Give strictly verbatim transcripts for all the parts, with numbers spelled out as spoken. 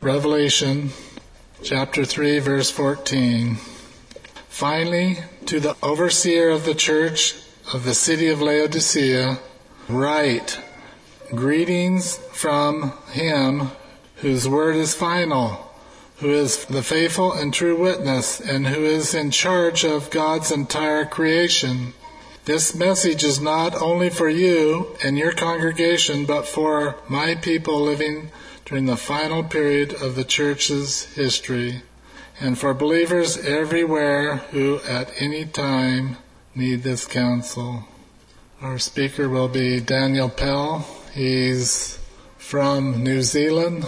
Revelation chapter three, verse fourteen. Finally, to the overseer of the church of the city of Laodicea, write, greetings from him whose word is final, who is the faithful and true witness, and who is in charge of God's entire creation. This message is not only for you and your congregation, but for my people living during the final period of the church's history, and for believers everywhere who at any time need this counsel. Our speaker will be Daniel Pell. He's from New Zealand.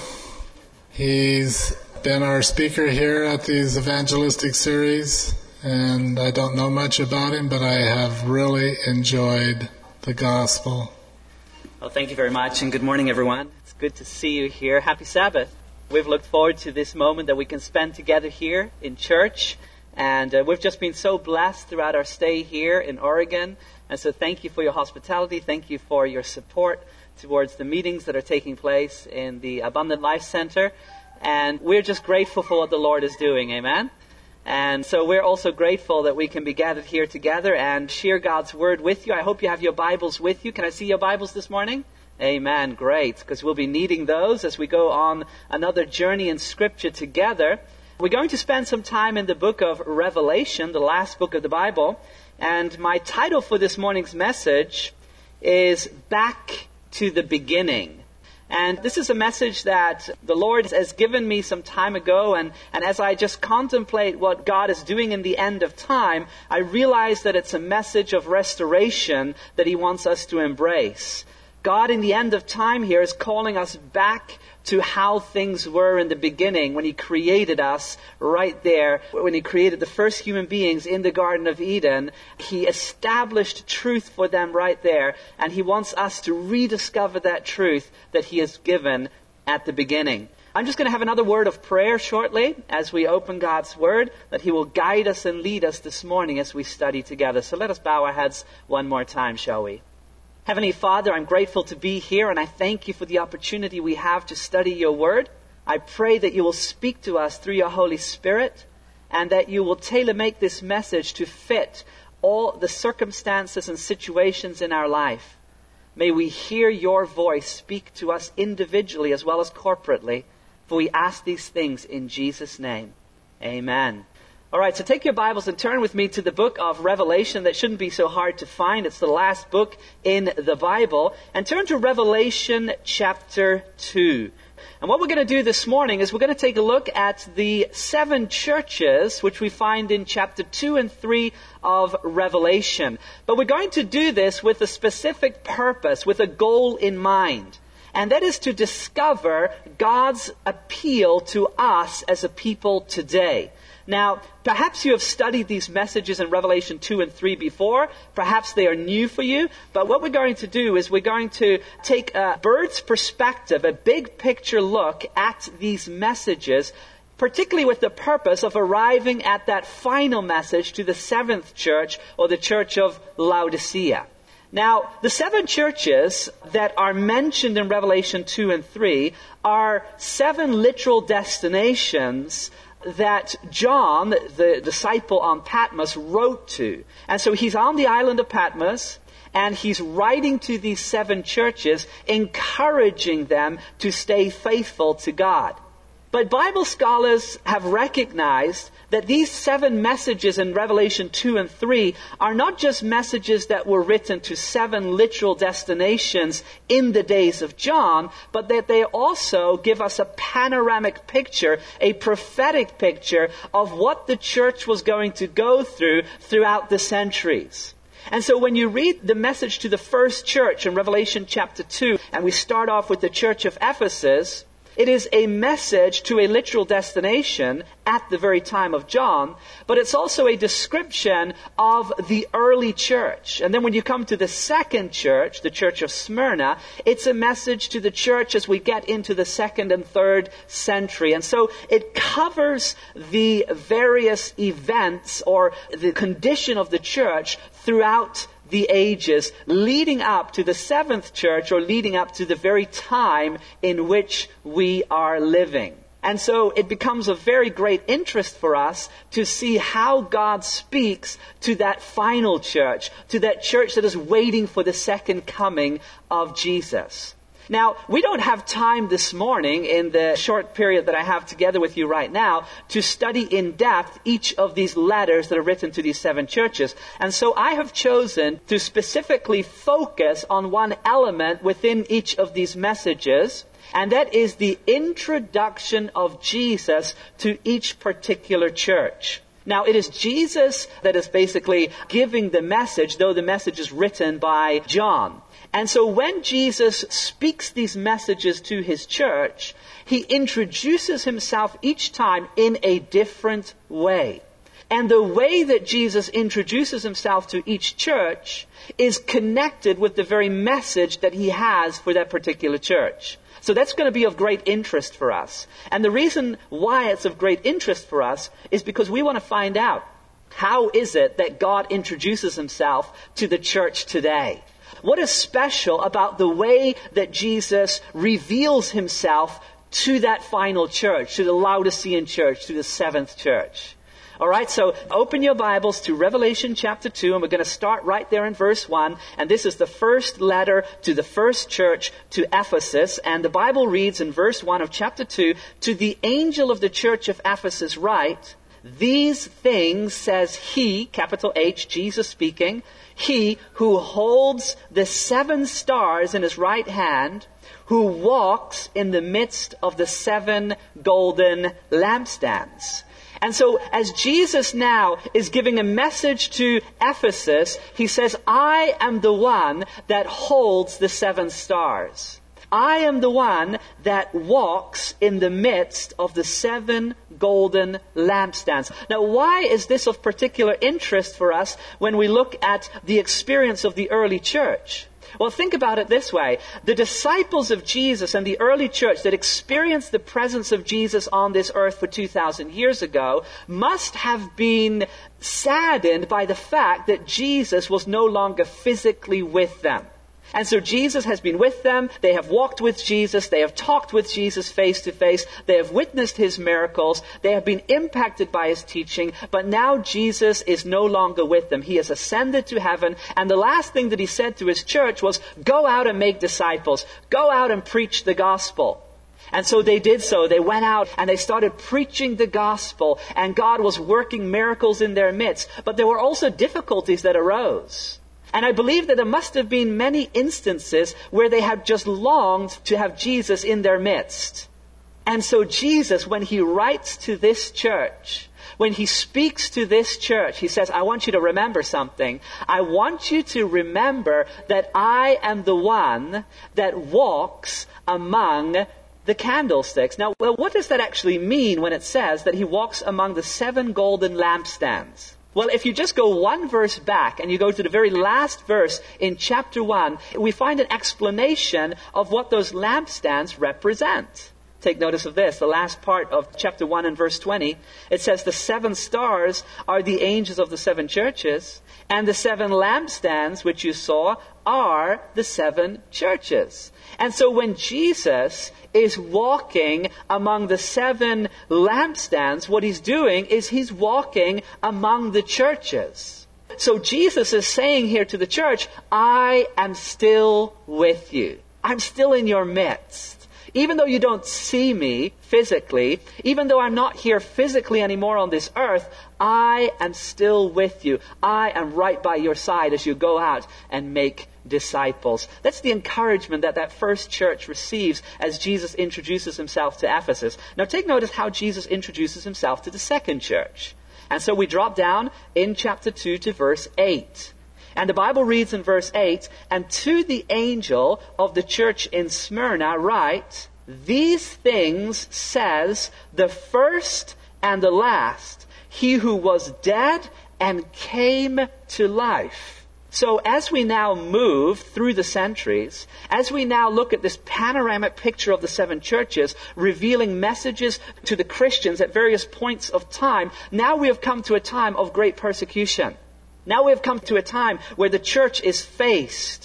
He's been our speaker here at these evangelistic series, and I don't know much about him, but I have really enjoyed the gospel. Well, thank you very much, and good morning, everyone. It's good to see you here. Happy Sabbath. We've looked forward to this moment that we can spend together here in church, and uh, we've just been so blessed throughout our stay here in Oregon, and so thank you for your hospitality. Thank you for your support towards the meetings that are taking place in the Abundant Life Center, and we're just grateful for what the Lord is doing. Amen? And so we're also grateful that we can be gathered here together and share God's Word with you. I hope you have your Bibles with you. Can I see your Bibles this morning? Amen. Great. Because we'll be needing those as we go on another journey in Scripture together. We're going to spend some time in the book of Revelation, the last book of the Bible. And my title for this morning's message is Back to the Beginning. And this is a message that the Lord has given me some time ago, and, and as I just contemplate what God is doing in the end of time, I realize that it's a message of restoration that He wants us to embrace. God in the end of time here is calling us back to how things were in the beginning when He created us right there. When He created the first human beings in the Garden of Eden, He established truth for them right there. And He wants us to rediscover that truth that He has given at the beginning. I'm just going to have another word of prayer shortly as we open God's Word, that He will guide us and lead us this morning as we study together. So let us bow our heads one more time, shall we? Heavenly Father, I'm grateful to be here, and I thank You for the opportunity we have to study Your Word. I pray that You will speak to us through Your Holy Spirit, and that You will tailor-make this message to fit all the circumstances and situations in our life. May we hear Your voice speak to us individually as well as corporately, for we ask these things in Jesus' name. Amen. All right, so take your Bibles and turn with me to the book of Revelation. That shouldn't be so hard to find. It's the last book in the Bible. And turn to Revelation chapter two. And what we're going to do this morning is we're going to take a look at the seven churches which we find in chapter two and three of Revelation. But we're going to do this with a specific purpose, with a goal in mind. And that is to discover God's appeal to us as a people today. Now, perhaps you have studied these messages in Revelation two and three before. Perhaps they are new for you. But what we're going to do is we're going to take a bird's perspective, a big picture look at these messages, particularly with the purpose of arriving at that final message to the seventh church, or the church of Laodicea. Now, the seven churches that are mentioned in Revelation two and three are seven literal destinations that John, the disciple on Patmos, wrote to. And so he's on the island of Patmos, and he's writing to these seven churches, encouraging them to stay faithful to God. But Bible scholars have recognized that these seven messages in Revelation two and three are not just messages that were written to seven literal destinations in the days of John, but that they also give us a panoramic picture, a prophetic picture of what the church was going to go through throughout the centuries. And so when you read the message to the first church in Revelation chapter two, and we start off with the church of Ephesus, it is a message to a literal destination at the very time of John, but it's also a description of the early church. And then when you come to the second church, the church of Smyrna, it's a message to the church as we get into the second and third century. And so it covers the various events or the condition of the church throughout the ages, leading up to the seventh church, or leading up to the very time in which we are living. And so it becomes of very great interest for us to see how God speaks to that final church, to that church that is waiting for the second coming of Jesus. Now, we don't have time this morning in the short period that I have together with you right now to study in depth each of these letters that are written to these seven churches. And so I have chosen to specifically focus on one element within each of these messages, and that is the introduction of Jesus to each particular church. Now, it is Jesus that is basically giving the message, though the message is written by John. And so when Jesus speaks these messages to his church, he introduces himself each time in a different way. And the way that Jesus introduces himself to each church is connected with the very message that he has for that particular church. So that's going to be of great interest for us. And the reason why it's of great interest for us is because we want to find out, how is it that God introduces himself to the church today? What is special about the way that Jesus reveals himself to that final church, to the Laodicean church, to the seventh church? All right, so open your Bibles to Revelation chapter two, and we're going to start right there in verse one. And this is the first letter to the first church, to Ephesus. And the Bible reads in verse one of chapter two, "To the angel of the church of Ephesus write, these things says he," capital H, Jesus speaking, "he who holds the seven stars in his right hand, who walks in the midst of the seven golden lampstands." And so as Jesus now is giving a message to Ephesus, he says, I am the one that holds the seven stars. I am the one that walks in the midst of the seven golden lampstands. Now, why is this of particular interest for us when we look at the experience of the early church? Well, think about it this way. The disciples of Jesus and the early church that experienced the presence of Jesus on this earth for two thousand years ago must have been saddened by the fact that Jesus was no longer physically with them. And so Jesus has been with them. They have walked with Jesus. They have talked with Jesus face to face. They have witnessed his miracles. They have been impacted by his teaching. But now Jesus is no longer with them. He has ascended to heaven. And the last thing that he said to his church was, go out and make disciples. Go out and preach the gospel. And so they did so. They went out and they started preaching the gospel. And God was working miracles in their midst. But there were also difficulties that arose. And I believe that there must have been many instances where they had just longed to have Jesus in their midst. And so Jesus, when he writes to this church, when he speaks to this church, he says, I want you to remember something. I want you to remember that I am the one that walks among the candlesticks. Now, well, what does that actually mean when it says that he walks among the seven golden lampstands? Well, if you just go one verse back and you go to the very last verse in chapter one, we find an explanation of what those lampstands represent. Take notice of this, the last part of chapter one and verse twenty. It says the seven stars are the angels of the seven churches, and the seven lampstands which you saw are the seven churches. And so when Jesus is walking among the seven lampstands, what he's doing is he's walking among the churches. So Jesus is saying here to the church, I am still with you. I'm still in your midst. Even though you don't see me physically, even though I'm not here physically anymore on this earth, I am still with you. I am right by your side as you go out and make disciples. That's the encouragement that that first church receives as Jesus introduces himself to Ephesus. Now take notice how Jesus introduces himself to the second church. And so we drop down in chapter two to verse eight. And the Bible reads in verse eight, and to the angel of the church in Smyrna write, these things says the first and the last, he who was dead and came to life. So as we now move through the centuries, as we now look at this panoramic picture of the seven churches, revealing messages to the Christians at various points of time, now we have come to a time of great persecution. Now we have come to a time where the church is faced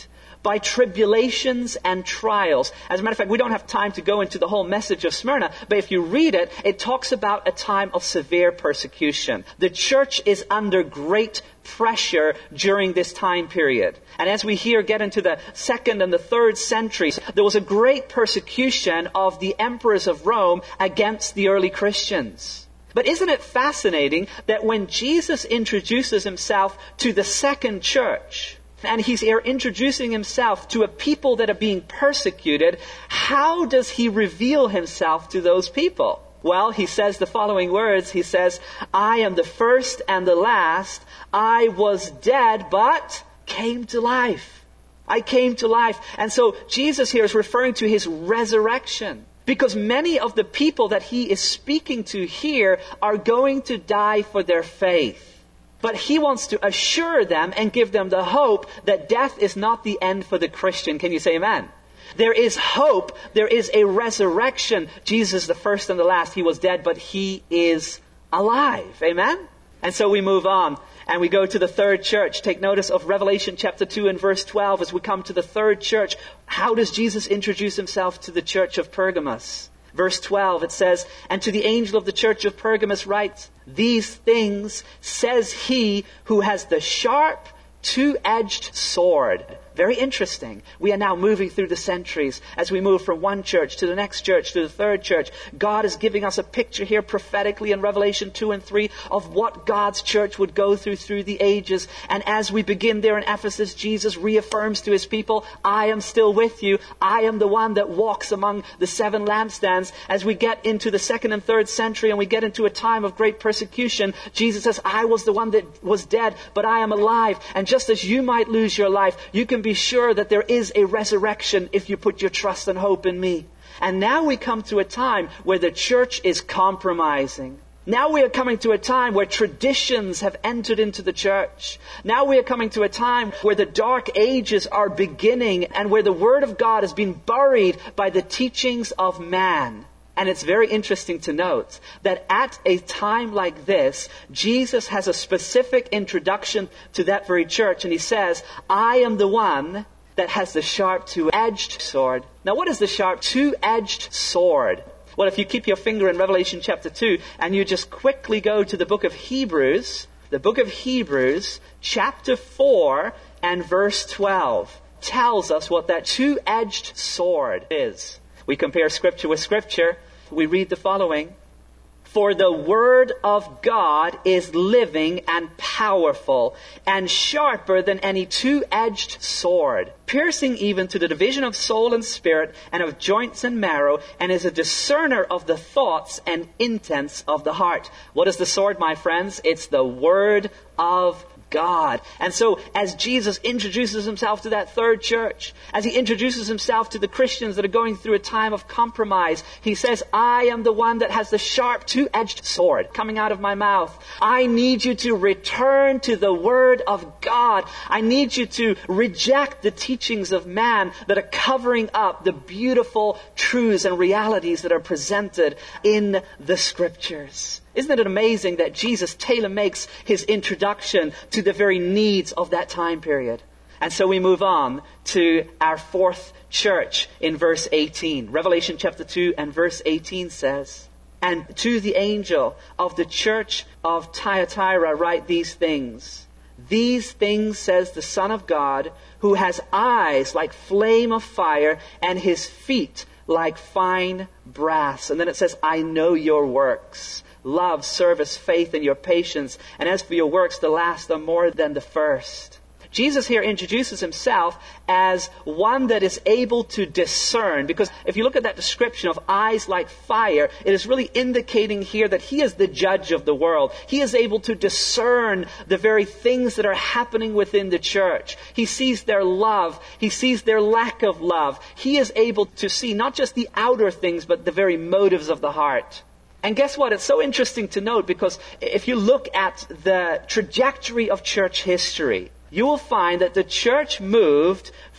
by tribulations and trials. As a matter of fact, we don't have time to go into the whole message of Smyrna, but if you read it, it talks about a time of severe persecution. The church is under great pressure during this time period. And as we here get into the second and the third centuries, there was a great persecution of the emperors of Rome against the early Christians. But isn't it fascinating that when Jesus introduces himself to the second church, and he's here introducing himself to a people that are being persecuted, how does he reveal himself to those people? Well, he says the following words. He says, I am the first and the last. I was dead, but came to life. I came to life. And so Jesus here is referring to his resurrection. Because many of the people that he is speaking to here are going to die for their faith. But he wants to assure them and give them the hope that death is not the end for the Christian. Can you say amen? There is hope. There is a resurrection. Jesus, the first and the last, he was dead, but he is alive. Amen? And so we move on and we go to the third church. Take notice of Revelation chapter two and verse twelve as we come to the third church. How does Jesus introduce himself to the church of Pergamos? Verse twelve, it says, and to the angel of the church of Pergamos write, these things says he who has the sharp, two-edged sword. Very interesting. We are now moving through the centuries as we move from one church to the next church to the third church. God is giving us a picture here prophetically in Revelation two and three of what God's church would go through through the ages. And as we begin there in Ephesus, Jesus reaffirms to his people, I am still with you. I am the one that walks among the seven lampstands. As we get into the second and third century and we get into a time of great persecution, Jesus says, I was the one that was dead, but I am alive. And just as you might lose your life, you can be sure that there is a resurrection if you put your trust and hope in me. And now we come to a time where the church is compromising. Now we are coming to a time where traditions have entered into the church. Now we are coming to a time where the dark ages are beginning and where the Word of God has been buried by the teachings of man. And it's very interesting to note that at a time like this, Jesus has a specific introduction to that very church. And he says, I am the one that has the sharp two-edged sword. Now, what is the sharp two-edged sword? Well, if you keep your finger in Revelation chapter two and you just quickly go to the book of Hebrews, the book of Hebrews, chapter four and verse twelve tells us what that two-edged sword is. We compare Scripture with Scripture. We read the following. For the word of God is living and powerful and sharper than any two-edged sword, piercing even to the division of soul and spirit and of joints and marrow, and is a discerner of the thoughts and intents of the heart. What is the sword, my friends? It's the word of God. And so as Jesus introduces himself to that third church, as he introduces himself to the Christians that are going through a time of compromise, he says, I am the one that has the sharp two-edged sword coming out of my mouth. I need you to return to the Word of God. I need you to reject the teachings of man that are covering up the beautiful truths and realities that are presented in the Scriptures. Isn't it amazing that Jesus tailor-makes his introduction to the very needs of that time period? And so we move on to our fourth church in verse eighteen. Revelation chapter two and verse eighteen says, and to the angel of the church of Thyatira write these things. These things says the Son of God, who has eyes like flame of fire and his feet like fine brass. And then it says, I know your works. Love, service, faith, and your patience. And as for your works, the last are more than the first. Jesus here introduces himself as one that is able to discern. Because if you look at that description of eyes like fire, it is really indicating here that he is the judge of the world. He is able to discern the very things that are happening within the church. He sees their love. He sees their lack of love. He is able to see not just the outer things, but the very motives of the heart. And guess what? It's so interesting to note, because if you look at the trajectory of church history, you will find that the church moved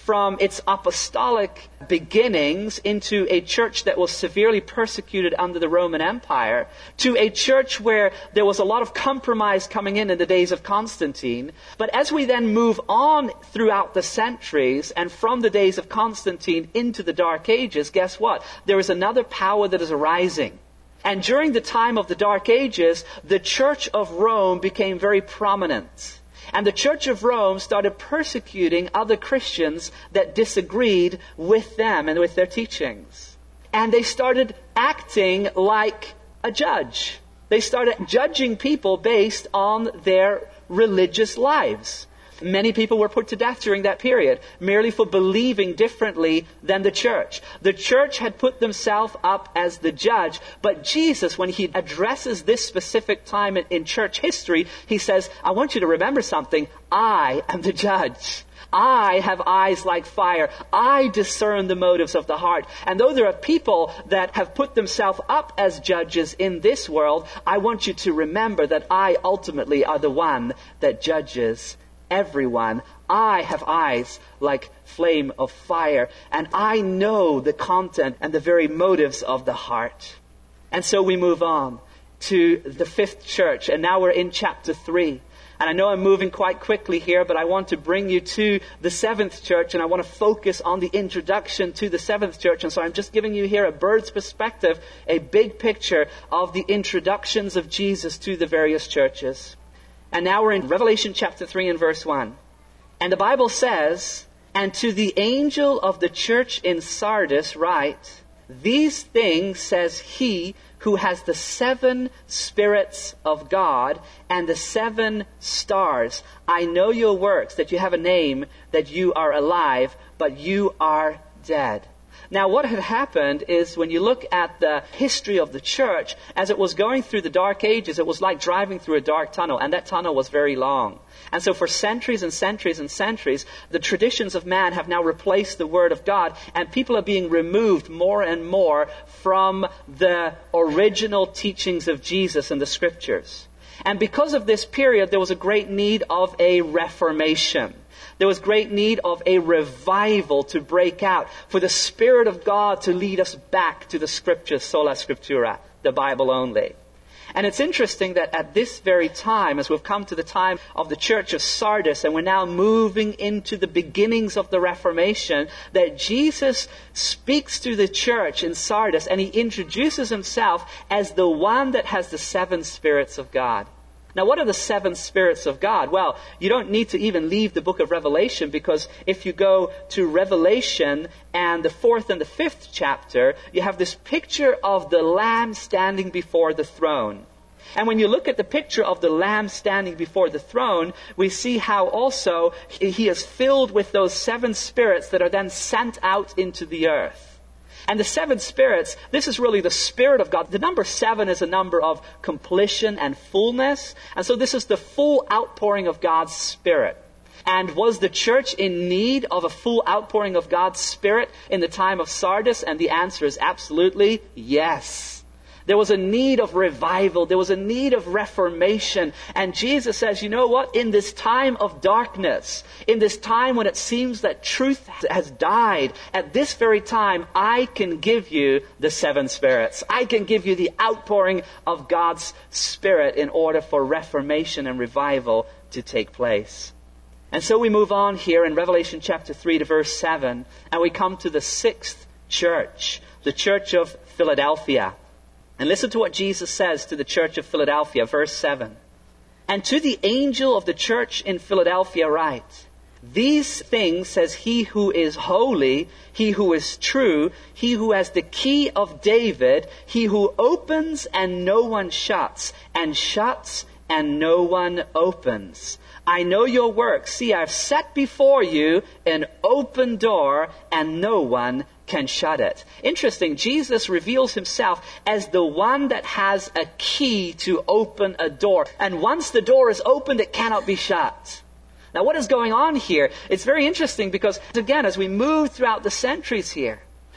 from its apostolic beginnings into a church that was severely persecuted under the Roman Empire, to a church where there was a lot of compromise coming in in the days of Constantine. But as we then move on throughout the centuries, and from the days of Constantine into the Dark Ages, guess what? There is another power that is arising. And during the time of the Dark Ages, the Church of Rome became very prominent. And the Church of Rome started persecuting other Christians that disagreed with them and with their teachings. And they started acting like a judge. They started judging people based on their religious lives. Many people were put to death during that period, merely for believing differently than the church. The church had put themselves up as the judge, but Jesus, when he addresses this specific time in, in church history, he says, I want you to remember something. I am the judge. I have eyes like fire. I discern the motives of the heart. And though there are people that have put themselves up as judges in this world, I want you to remember that I ultimately are the one that judges everyone. I have eyes like flame of fire, and I know the content and the very motives of the heart. And so we move on to the fifth church, and now we're in chapter three. And I know I'm moving quite quickly here, but I want to bring you to the seventh church, and I want to focus on the introduction to the seventh church. And so I'm just giving you here a bird's perspective, a big picture of the introductions of Jesus to the various churches. And now we're in Revelation chapter three and verse one. And the Bible says, and to the angel of the church in Sardis write, these things says he who has the seven spirits of God and the seven stars. I know your works, that you have a name, that you are alive, but you are dead. Now, what had happened is when you look at the history of the church, as it was going through the Dark Ages, it was like driving through a dark tunnel, and that tunnel was very long. And so for centuries and centuries and centuries, the traditions of man have now replaced the Word of God, and people are being removed more and more from the original teachings of Jesus in the Scriptures. And because of this period, there was a great need of a reformation. There was great need of a revival to break out, for the Spirit of God to lead us back to the Scriptures, sola scriptura, the Bible only. And it's interesting that at this very time, as we've come to the time of the church of Sardis, and we're now moving into the beginnings of the Reformation, that Jesus speaks to the church in Sardis, and he introduces himself as the one that has the seven spirits of God. Now, what are the seven spirits of God? Well, you don't need to even leave the book of Revelation, because if you go to Revelation and the fourth and the fifth chapter, you have this picture of the Lamb standing before the throne. And when you look at the picture of the Lamb standing before the throne, we see how also he is filled with those seven spirits that are then sent out into the earth. And the seven spirits, this is really the Spirit of God. The number seven is a number of completion and fullness. And so this is the full outpouring of God's Spirit. And was the church in need of a full outpouring of God's Spirit in the time of Sardis? And the answer is absolutely yes. There was a need of revival. There was a need of reformation. And Jesus says, you know what? In this time of darkness, in this time when it seems that truth has died, at this very time, I can give you the seven spirits. I can give you the outpouring of God's Spirit in order for reformation and revival to take place. And so we move on here in Revelation chapter three to verse seven, and we come to the sixth church, the church of Philadelphia. And listen to what Jesus says to the church of Philadelphia, verse seven. And to the angel of the church in Philadelphia write, these things says he who is holy, he who is true, he who has the key of David, he who opens and no one shuts, and shuts and no one opens. I know your works. See, I've set before you an open door, and no one can shut it. Interesting, Jesus reveals himself as the one that has a key to open a door. And once the door is opened, it cannot be shut. Now, what is going on here? It's very interesting because, again, as we move throughout the centuries here,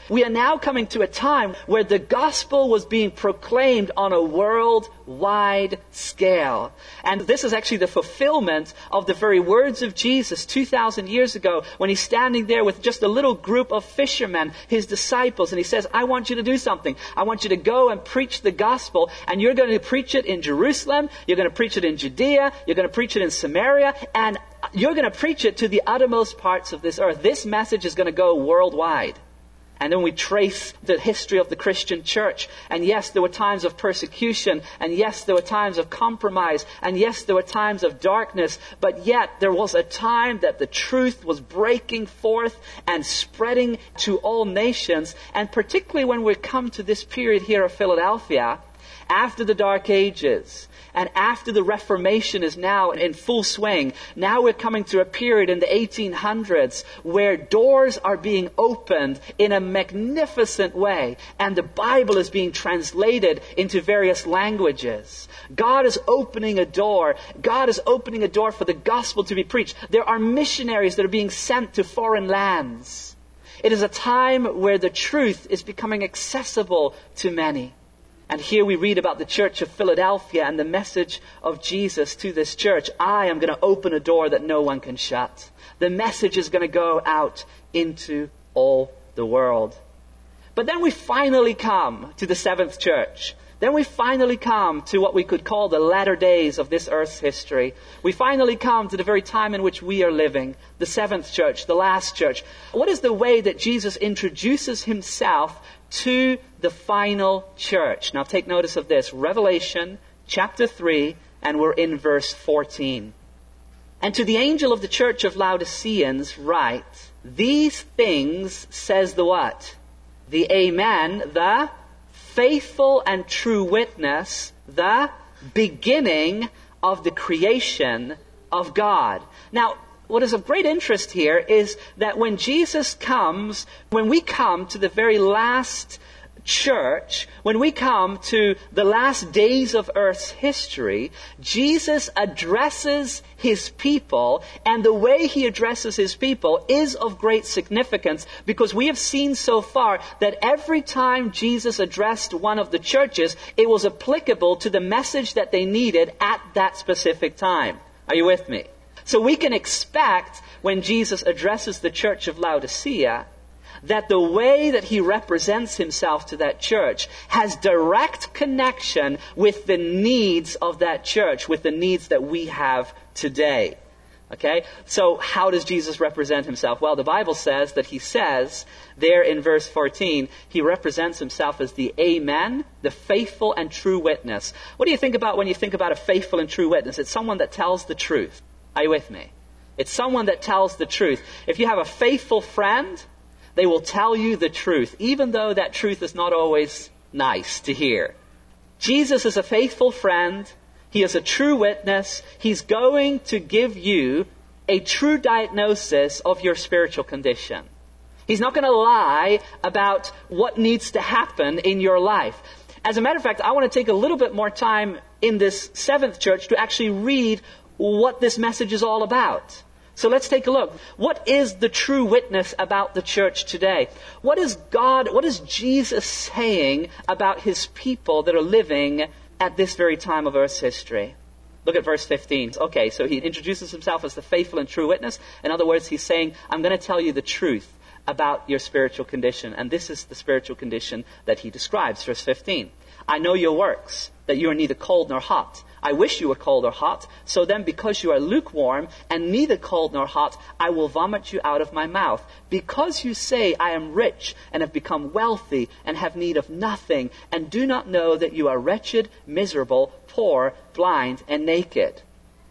We are now coming to a time where the gospel was being proclaimed on a worldwide scale. And this is actually the fulfillment of the very words of Jesus two thousand years ago when he's standing there with just a little group of fishermen, his disciples, and he says, I want you to do something. I want you to go and preach the gospel, and you're going to preach it in Jerusalem, you're going to preach it in Judea, you're going to preach it in Samaria, and you're going to preach it to the uttermost parts of this earth. This message is going to go worldwide. And then we trace the history of the Christian church. And yes, there were times of persecution. And yes, there were times of compromise. And yes, there were times of darkness. But yet, there was a time that the truth was breaking forth and spreading to all nations. And particularly when we come to this period here of Philadelphia, after the Dark Ages, and after the Reformation is now in full swing, now we're coming to a period in the eighteen hundreds where doors are being opened in a magnificent way, and the Bible is being translated into various languages. God is opening a door. God is opening a door for the gospel to be preached. There are missionaries that are being sent to foreign lands. It is a time where the truth is becoming accessible to many. And here we read about the church of Philadelphia and the message of Jesus to this church. I am going to open a door that no one can shut. The message is going to go out into all the world. But then we finally come to the seventh church. Then we finally come to what we could call the latter days of this earth's history. We finally come to the very time in which we are living, the seventh church, the last church. What is the way that Jesus introduces himself to the final church? Now take notice of this. Revelation chapter three, and we're in verse fourteen. And to the angel of the church of Laodiceans write, these things says the what? The Amen, the faithful and true witness, the beginning of the creation of God. Now, what is of great interest here is that when Jesus comes, when we come to the very last church, when we come to the last days of Earth's history, Jesus addresses his people, and the way he addresses his people is of great significance, because we have seen so far that every time Jesus addressed one of the churches, it was applicable to the message that they needed at that specific time. Are you with me? So we can expect when Jesus addresses the church of Laodicea that the way that he represents himself to that church has direct connection with the needs of that church, with the needs that we have today. Okay? So how does Jesus represent himself? Well, the Bible says that he says there in verse fourteen, he represents himself as the Amen, the faithful and true witness. What do you think about when you think about a faithful and true witness? It's someone that tells the truth. Are you with me? It's someone that tells the truth. If you have a faithful friend, they will tell you the truth, even though that truth is not always nice to hear. Jesus is a faithful friend. He is a true witness. He's going to give you a true diagnosis of your spiritual condition. He's not going to lie about what needs to happen in your life. As a matter of fact, I want to take a little bit more time in this seventh church to actually read what this message is all about. So let's take a look. What is the true witness about the church today? What is God, what is Jesus saying about his people that are living at this very time of Earth's history? Look at verse fifteen. Okay, so he introduces himself as the faithful and true witness. In other words, he's saying, I'm going to tell you the truth about your spiritual condition. And this is the spiritual condition that he describes. Verse fifteen. I know your works, that you are neither cold nor hot. I wish you were cold or hot. So then, because you are lukewarm and neither cold nor hot, I will vomit you out of my mouth. Because you say, I am rich and have become wealthy and have need of nothing, and do not know that you are wretched, miserable, poor, blind, and naked.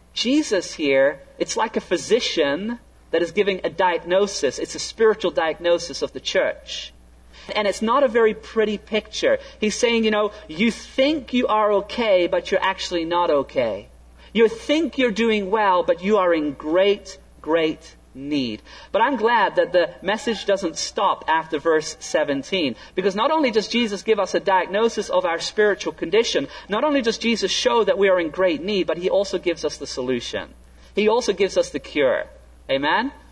Jesus here, it's like a physician that is giving a diagnosis. It's a spiritual diagnosis of the church. And it's not a very pretty picture. He's saying, you know, you think you are okay, but you're actually not okay. You think you're doing well, but you are in great, great need. But I'm glad that the message doesn't stop after verse seventeen. Because not only does Jesus give us a diagnosis of our spiritual condition, not only does Jesus show that we are in great need, but he also gives us the solution. He also gives us the cure. Amen?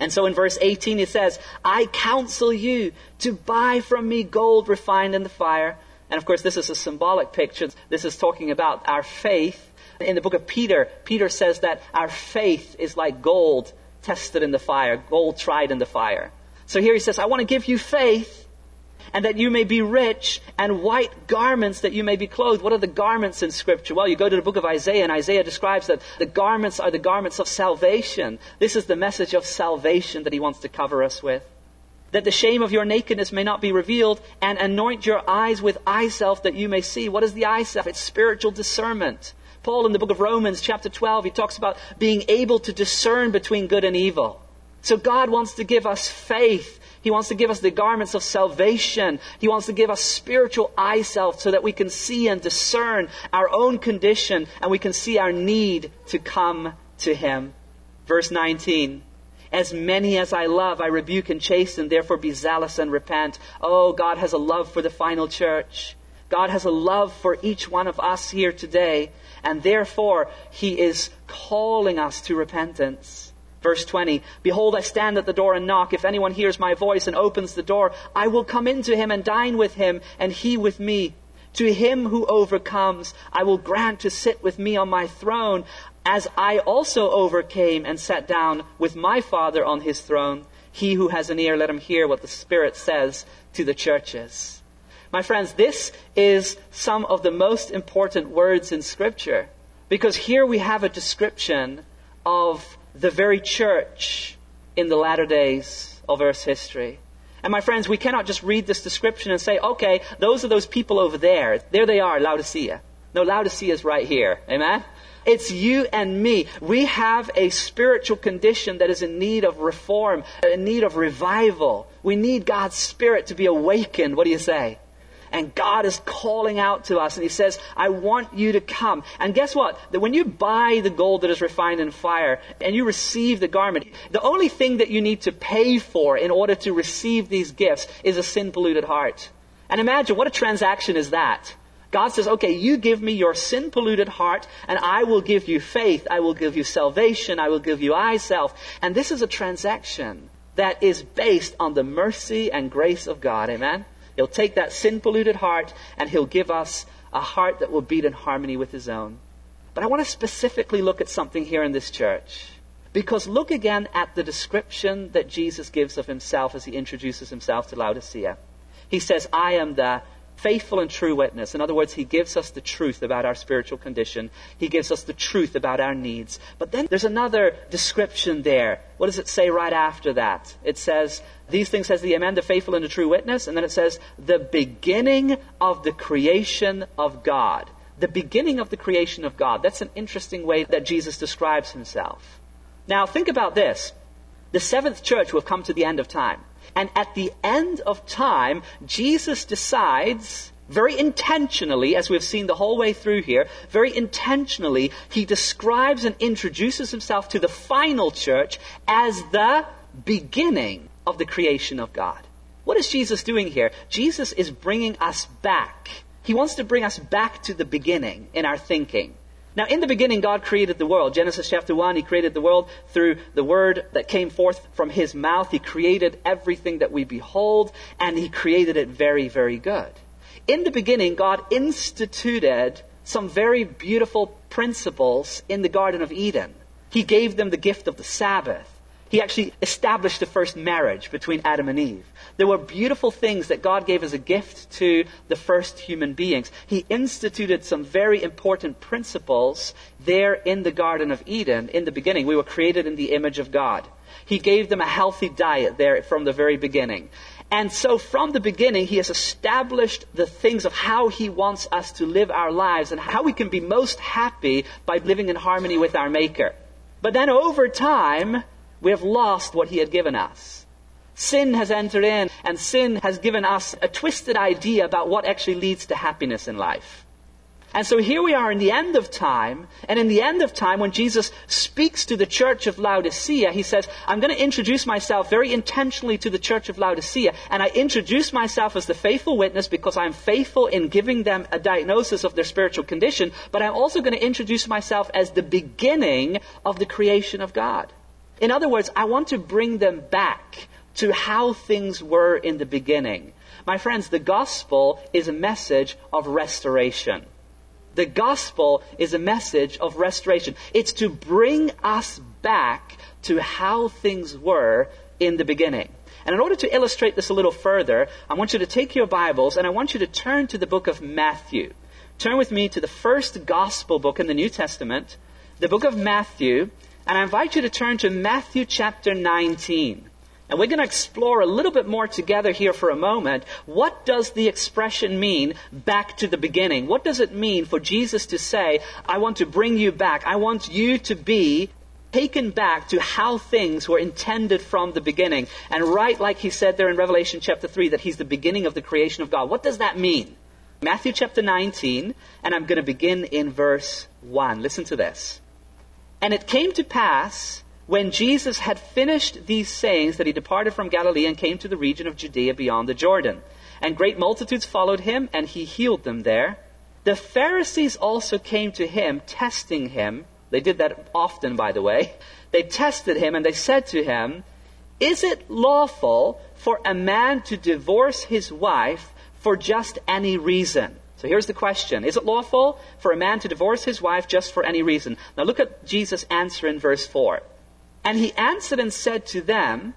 And so in verse eighteen it says, I counsel you to buy from me gold refined in the fire. And of course this is a symbolic picture. This is talking about our faith. In the book of Peter, Peter says that our faith is like gold tested in the fire, gold tried in the fire. So here he says, I want to give you faith, and that you may be rich, and white garments that you may be clothed. What are the garments in Scripture? Well, you go to the book of Isaiah, and Isaiah describes that the garments are the garments of salvation. This is the message of salvation that he wants to cover us with. That the shame of your nakedness may not be revealed, and anoint your eyes with eye salve that you may see. What is the eye salve? It's spiritual discernment. Paul in the book of Romans chapter twelve, he talks about being able to discern between good and evil. So God wants to give us faith. He wants to give us the garments of salvation. He wants to give us spiritual eye salve so that we can see and discern our own condition and we can see our need to come to Him. Verse nineteen, as many as I love, I rebuke and chasten, therefore be zealous and repent. Oh, God has a love for the final church. God has a love for each one of us here today, and therefore He is calling us to repentance. Verse twenty, behold, I stand at the door and knock. If anyone hears my voice and opens the door, I will come into him and dine with him, and he with me. To him who overcomes, I will grant to sit with me on my throne, as I also overcame and sat down with my Father on His throne. He who has an ear, let him hear what the Spirit says to the churches. My friends, this is some of the most important words in Scripture, because here we have a description of the very church in the latter days of Earth's history. And my friends, we cannot just read this description and say, okay, those are those people over there. There they are, Laodicea. No, Laodicea is right here. Amen? It's you and me. We have a spiritual condition that is in need of reform, in need of revival. We need God's Spirit to be awakened. What do you say? And God is calling out to us, and He says, I want you to come. And guess what? That when you buy the gold that is refined in fire, and you receive the garment, the only thing that you need to pay for in order to receive these gifts is a sin-polluted heart. And imagine, what a transaction is that? God says, okay, you give me your sin-polluted heart, and I will give you faith, I will give you salvation, I will give you eye salve. And this is a transaction that is based on the mercy and grace of God. Amen? He'll take that sin-polluted heart and He'll give us a heart that will beat in harmony with His own. But I want to specifically look at something here in this church. Because look again at the description that Jesus gives of Himself as He introduces Himself to Laodicea. He says, I am the faithful and true witness. In other words, He gives us the truth about our spiritual condition. He gives us the truth about our needs. But then there's another description there. What does it say right after that? It says, these things says the Amen, the faithful and the true witness. And then it says, the beginning of the creation of God. The beginning of the creation of God. That's an interesting way that Jesus describes Himself. Now think about this. The seventh church will come to the end of time. And at the end of time, Jesus decides, very intentionally, as we've seen the whole way through here, very intentionally, He describes and introduces Himself to the final church as the beginning of the creation of God. What is Jesus doing here? Jesus is bringing us back. He wants to bring us back to the beginning in our thinking. Now, in the beginning, God created the world. Genesis chapter one, He created the world through the word that came forth from His mouth. He created everything that we behold, and He created it very, very good. In the beginning, God instituted some very beautiful principles in the Garden of Eden. He gave them the gift of the Sabbath. He actually established the first marriage between Adam and Eve. There were beautiful things that God gave as a gift to the first human beings. He instituted some very important principles there in the Garden of Eden in the beginning. We were created in the image of God. He gave them a healthy diet there from the very beginning. And so from the beginning, He has established the things of how He wants us to live our lives and how we can be most happy by living in harmony with our Maker. But then over time, we have lost what He had given us. Sin has entered in, and sin has given us a twisted idea about what actually leads to happiness in life. And so here we are in the end of time, and in the end of time, when Jesus speaks to the church of Laodicea, He says, I'm going to introduce myself very intentionally to the church of Laodicea, and I introduce myself as the faithful witness because I'm faithful in giving them a diagnosis of their spiritual condition, but I'm also going to introduce myself as the beginning of the creation of God. In other words, I want to bring them back to how things were in the beginning. My friends, the gospel is a message of restoration. The gospel is a message of restoration. It's to bring us back to how things were in the beginning. And in order to illustrate this a little further, I want you to take your Bibles and I want you to turn to the book of Matthew. Turn with me to the first gospel book in the New Testament, the book of Matthew, and I invite you to turn to Matthew chapter nineteen. And we're going to explore a little bit more together here for a moment. What does the expression mean, back to the beginning? What does it mean for Jesus to say, I want to bring you back. I want you to be taken back to how things were intended from the beginning. And right like he said there in Revelation chapter three, that he's the beginning of the creation of God. What does that mean? Matthew chapter nineteen, and I'm going to begin in verse one. Listen to this. And it came to pass, when Jesus had finished these sayings, that he departed from Galilee and came to the region of Judea beyond the Jordan. And great multitudes followed him, and he healed them there. The Pharisees also came to him, testing him. They did that often, by the way. They tested him, and they said to him, is it lawful for a man to divorce his wife for just any reason? So here's the question. Is it lawful for a man to divorce his wife just for any reason? Now look at Jesus' answer in verse four. And he answered and said to them,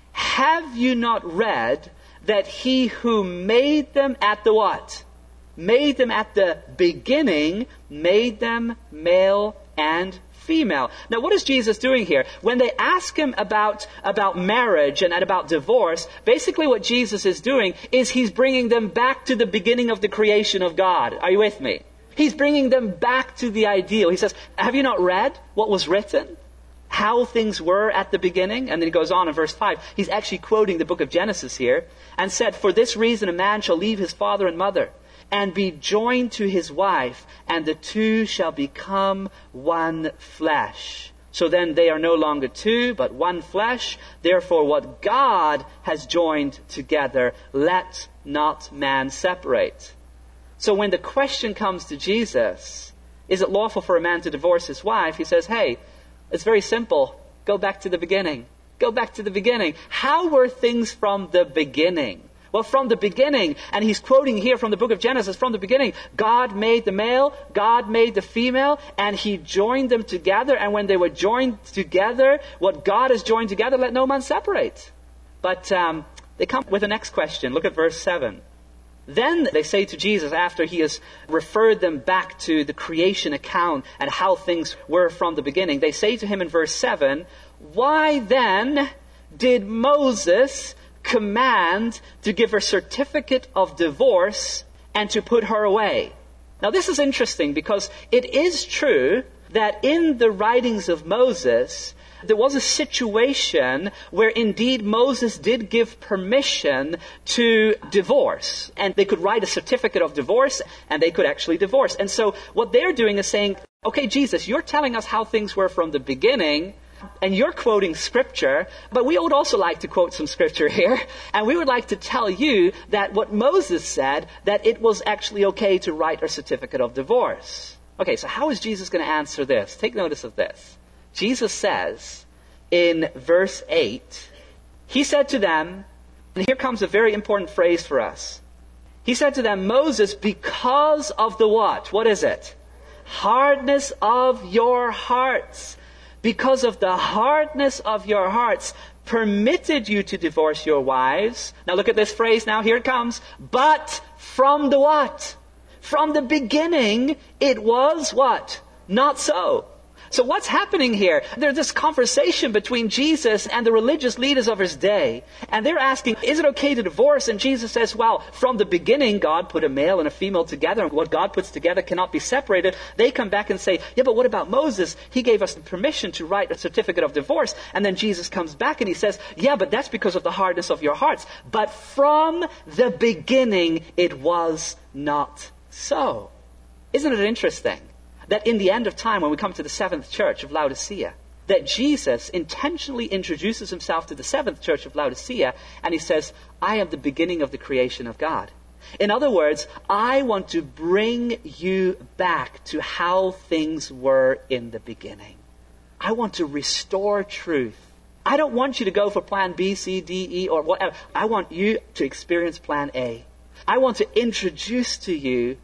have you not read that he who made them at the what? Made them at the beginning, made them male and female. Now what is Jesus doing here? When they ask him about, about marriage and about divorce, basically what Jesus is doing is he's bringing them back to the beginning of the creation of God. Are you with me? He's bringing them back to the ideal. He says, have you not read what was written? How things were at the beginning? And then he goes on in verse five. He's actually quoting the book of Genesis here. And said, for this reason a man shall leave his father and mother and be joined to his wife, and the two shall become one flesh. So then they are no longer two, but one flesh. Therefore what God has joined together, let not man separate. So when the question comes to Jesus, is it lawful for a man to divorce his wife? He says, hey, it's very simple. Go back to the beginning. Go back to the beginning. How were things from the beginning? Well, from the beginning, and he's quoting here from the book of Genesis, from the beginning, God made the male, God made the female, and he joined them together. And when they were joined together, what God has joined together, let no man separate. But um, they come with the next question. Look at verse seven. Then they say to Jesus, after he has referred them back to the creation account and how things were from the beginning, they say to him in verse seven, why then did Moses command to give her certificate of divorce and to put her away? Now this is interesting because it is true that in the writings of Moses, there was a situation where indeed Moses did give permission to divorce. And they could write a certificate of divorce and they could actually divorce. And so what they're doing is saying, okay, Jesus, you're telling us how things were from the beginning and you're quoting scripture, but we would also like to quote some scripture here. And we would like to tell you that what Moses said, that it was actually okay to write a certificate of divorce. Okay, so how is Jesus going to answer this? Take notice of this. Jesus says in verse eight, he said to them, and here comes a very important phrase for us. He said to them, Moses, because of the what? What is it? Hardness of your hearts. Because of the hardness of your hearts, permitted you to divorce your wives. Now look at this phrase now, here it comes. But from the what? From the beginning, it was what? Not so. So what's happening here? There's this conversation between Jesus and the religious leaders of his day. And they're asking, is it okay to divorce? And Jesus says, well, from the beginning, God put a male and a female together. And what God puts together cannot be separated. They come back and say, yeah, but what about Moses? He gave us the permission to write a certificate of divorce. And then Jesus comes back and he says, yeah, but that's because of the hardness of your hearts. But from the beginning, it was not so. Isn't it interesting that in the end of time, when we come to the seventh church of Laodicea, that Jesus intentionally introduces himself to the seventh church of Laodicea, and he says, I am the beginning of the creation of God. In other words, I want to bring you back to how things were in the beginning. I want to restore truth I don't want you to go for plan B, C, D, E, or whatever. I want you to experience plan A. I want to introduce to you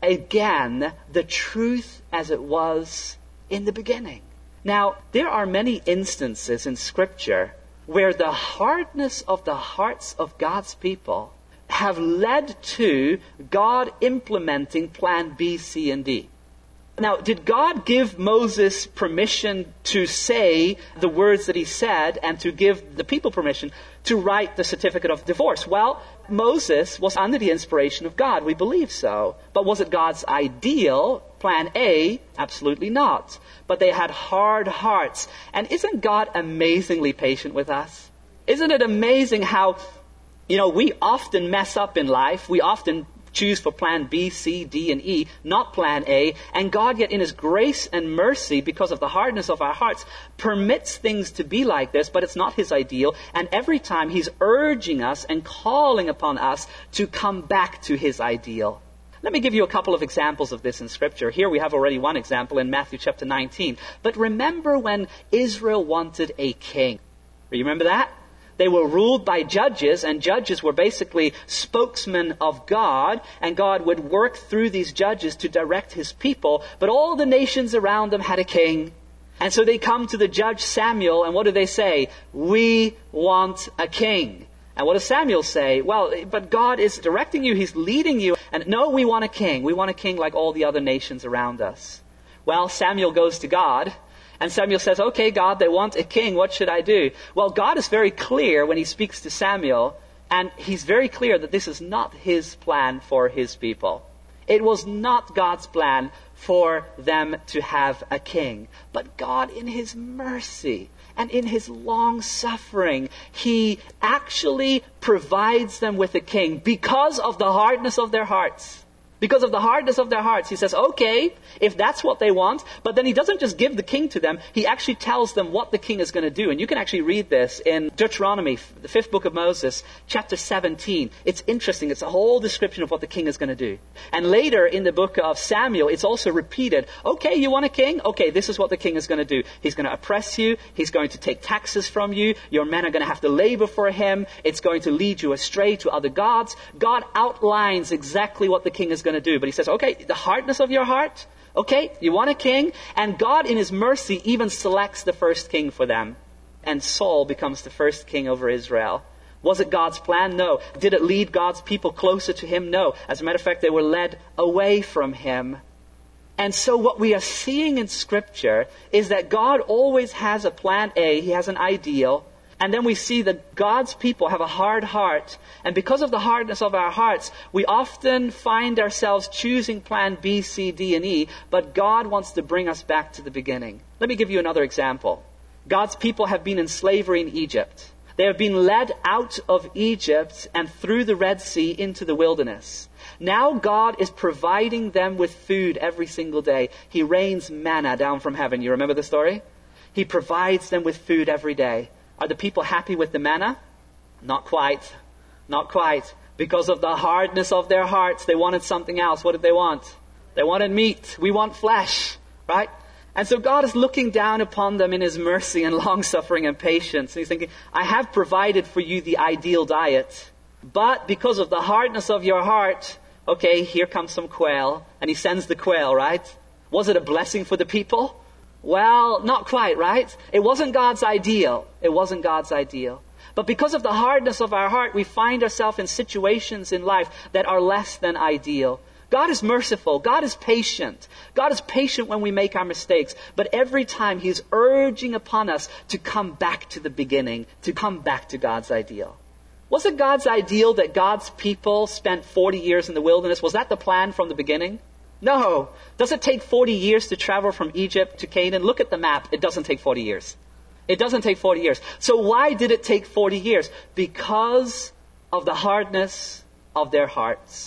again the truth as it was in the beginning. Now, there are many instances in Scripture where the hardness of the hearts of God's people have led to God implementing plan B, C, and D. Now, did God give Moses permission to say the words that he said and to give the people permission to write the certificate of divorce? Well, Moses was under the inspiration of God. We believe so. But was it God's ideal, plan A? Absolutely not. But they had hard hearts. And isn't God amazingly patient with us? Isn't it amazing how, you know, we often mess up in life. We often choose for plan B, C, D, and E, not plan A. And God, yet in His grace and mercy, because of the hardness of our hearts, permits things to be like this, but it's not His ideal. And every time He's urging us and calling upon us to come back to His ideal. Let me give you a couple of examples of this in Scripture. Here we have already one example in Matthew chapter nineteen. But remember when Israel wanted a king. You remember that? They were ruled by judges, and judges were basically spokesmen of God, and God would work through these judges to direct His people, but all the nations around them had a king. And so they come to the judge Samuel, and what do they say? We want a king. And what does Samuel say? Well, but God is directing you, He's leading you, and no, we want a king. We want a king like all the other nations around us. Well, Samuel goes to God, and Samuel says, okay, God, they want a king. What should I do? Well, God is very clear when He speaks to Samuel, and He's very clear that this is not His plan for His people. It was not God's plan for them to have a king. But God, in His mercy and in His long suffering, He actually provides them with a king because of the hardness of their hearts. Because of the hardness of their hearts, He says, okay, if that's what they want, but then He doesn't just give the king to them, He actually tells them what the king is going to do. And you can actually read this in Deuteronomy, the fifth book of Moses, chapter seventeen. It's interesting. It's a whole description of what the king is going to do. And later in the book of Samuel, it's also repeated. Okay, you want a king? Okay, this is what the king is going to do. He's going to oppress you. He's going to take taxes from you. Your men are going to have to labor for him. It's going to lead you astray to other gods. God outlines exactly what the king is going to to do. But He says, okay, the hardness of your heart, okay, you want a king, and God in His mercy even selects the first king for them. And Saul becomes the first king over Israel. Was it God's plan? No. Did it lead God's people closer to Him? No. As a matter of fact, they were led away from Him. And so what we are seeing in Scripture is that God always has a plan A. He has an ideal. And then we see that God's people have a hard heart. And because of the hardness of our hearts, we often find ourselves choosing plan B, C, D, and E. But God wants to bring us back to the beginning. Let me give you another example. God's people have been in slavery in Egypt. They have been led out of Egypt and through the Red Sea into the wilderness. Now God is providing them with food every single day. He rains manna down from heaven. You remember the story? He provides them with food every day. Are the people happy with the manna? Not quite. Not quite. Because of the hardness of their hearts, they wanted something else. What did they want? They wanted meat. We want flesh, right? And so God is looking down upon them in His mercy and long-suffering and patience. And He's thinking, I have provided for you the ideal diet. But because of the hardness of your heart, okay, here comes some quail. And He sends the quail, right? Was it a blessing for the people? Well, not quite, right? It wasn't God's ideal. It wasn't God's ideal. But because of the hardness of our heart, we find ourselves in situations in life that are less than ideal. God is merciful. God is patient. God is patient when we make our mistakes. But every time He's urging upon us to come back to the beginning, to come back to God's ideal. Was it God's ideal that God's people spent forty years in the wilderness? Was that the plan from the beginning? No. Does it take forty years to travel from Egypt to Canaan? Look at the map. It doesn't take forty years. It doesn't take forty years. So why did it take forty years? Because of the hardness of their hearts.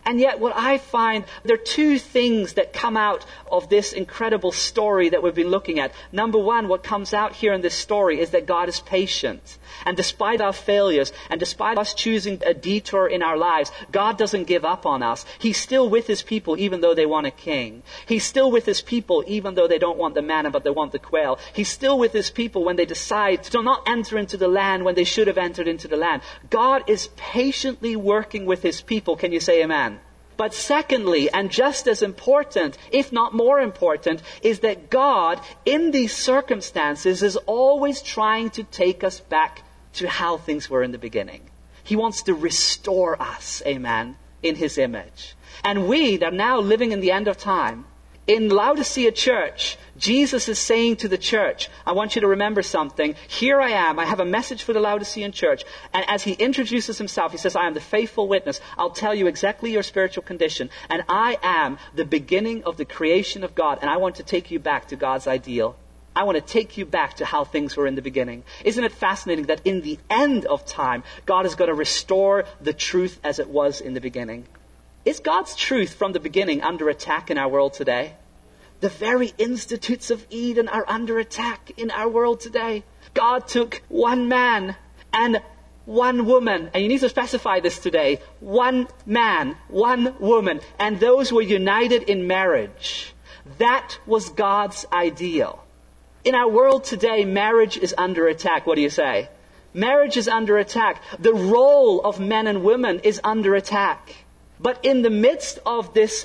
And yet what I find, there are two things that come out of this incredible story that we've been looking at. Number one, what comes out here in this story is that God is patient. And despite our failures, and despite us choosing a detour in our lives, God doesn't give up on us. He's still with his people even though they want a king. He's still with his people even though they don't want the manna but they want the quail. He's still with his people when they decide to not enter into the land when they should have entered into the land. God is patiently working with his people. Can you say amen? But secondly, and just as important, if not more important, is that God, in these circumstances, is always trying to take us back to how things were in the beginning. He wants to restore us, amen, in his image. And we that are now living in the end of time, in Laodicea Church, Jesus is saying to the church, I want you to remember something. Here I am. I have a message for the Laodicean church. And as he introduces himself, he says, I am the faithful witness. I'll tell you exactly your spiritual condition. And I am the beginning of the creation of God. And I want to take you back to God's ideal. I want to take you back to how things were in the beginning. Isn't it fascinating that in the end of time, God is going to restore the truth as it was in the beginning? Is God's truth from the beginning under attack in our world today? The very institutes of Eden are under attack in our world today. God took one man and one woman, and you need to specify this today, one man, one woman, and those were united in marriage. That was God's ideal. In our world today, marriage is under attack. What do you say? Marriage is under attack. The role of men and women is under attack. But in the midst of this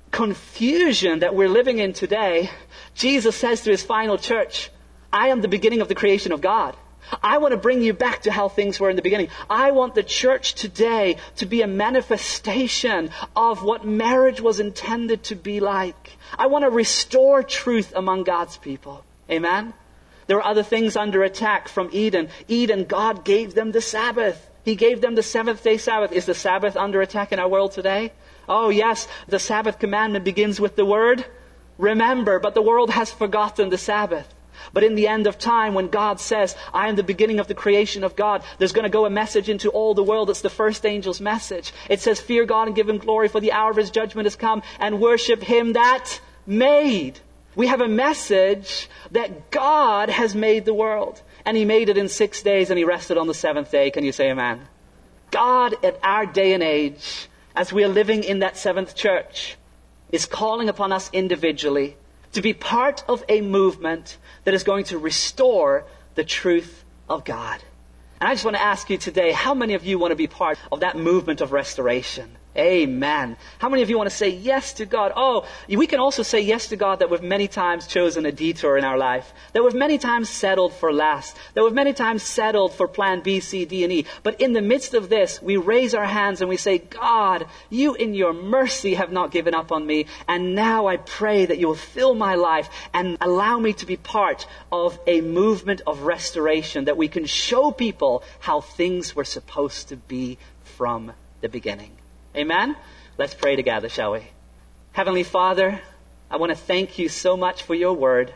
confusion that we're living in today, Jesus says to his final church, I am the beginning of the creation of God. I want to bring you back to how things were in the beginning. I want the church today to be a manifestation of what marriage was intended to be like. I want to restore truth among God's people. Amen? There are other things under attack from Eden. Eden, God gave them the Sabbath. He gave them the seventh day Sabbath. Is the Sabbath under attack in our world today? Oh yes, the Sabbath commandment begins with the word remember, but the world has forgotten the Sabbath. But in the end of time, when God says, I am the beginning of the creation of God, there's going to go a message into all the world. It's the first angel's message. It says, fear God and give him glory, for the hour of his judgment has come, and worship him that made. We have a message that God has made the world. And he made it in six days and he rested on the seventh day. Can you say amen? God at our day and age, as we are living in that seventh church, is calling upon us individually to be part of a movement that is going to restore the truth of God. And I just want to ask you today, how many of you want to be part of that movement of restoration? Amen. How many of you want to say yes to God? Oh, we can also say yes to God that we've many times chosen a detour in our life. That we've many times settled for less. That we've many times settled for plan B, C, D, and E. But in the midst of this, we raise our hands and we say, God, you in your mercy have not given up on me. And now I pray that you will fill my life and allow me to be part of a movement of restoration, that we can show people how things were supposed to be from the beginning. Amen? Let's pray together, shall we? Heavenly Father, I want to thank you so much for your word.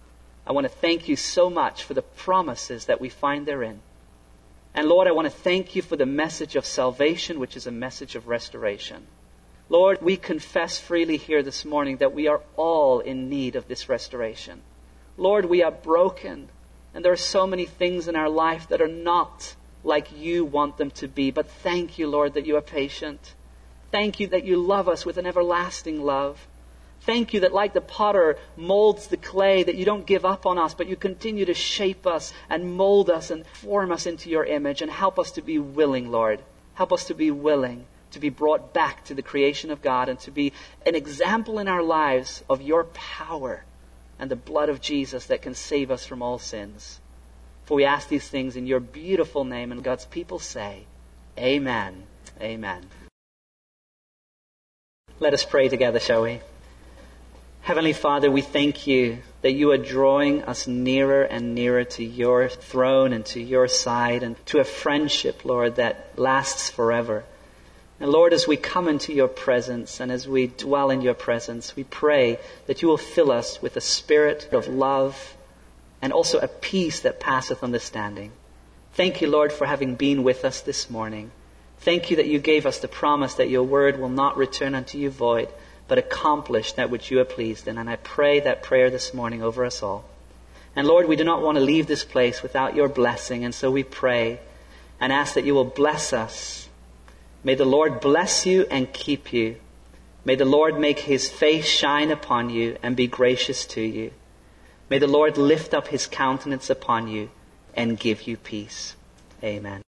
I want to thank you so much for the promises that we find therein. And Lord, I want to thank you for the message of salvation, which is a message of restoration. Lord, we confess freely here this morning that we are all in need of this restoration. Lord, we are broken, and there are so many things in our life that are not like you want them to be. But thank you, Lord, that you are patient. Thank you that you love us with an everlasting love. Thank you that like the potter molds the clay, that you don't give up on us, but you continue to shape us and mold us and form us into your image, and help us to be willing, Lord. Help us to be willing to be brought back to the creation of God and to be an example in our lives of your power and the blood of Jesus that can save us from all sins. For we ask these things in your beautiful name, and God's people say, Amen. Amen. Let us pray together, shall we? Heavenly Father, we thank you that you are drawing us nearer and nearer to your throne and to your side, and to a friendship, Lord, that lasts forever. And Lord, as we come into your presence and as we dwell in your presence, we pray that you will fill us with a spirit of love and also a peace that passeth understanding. Thank you, Lord, for having been with us this morning. Thank you that you gave us the promise that your word will not return unto you void, but accomplish that which you are pleased in. And I pray that prayer this morning over us all. And Lord, we do not want to leave this place without your blessing, and so we pray and ask that you will bless us. May the Lord bless you and keep you. May the Lord make his face shine upon you and be gracious to you. May the Lord lift up his countenance upon you and give you peace. Amen.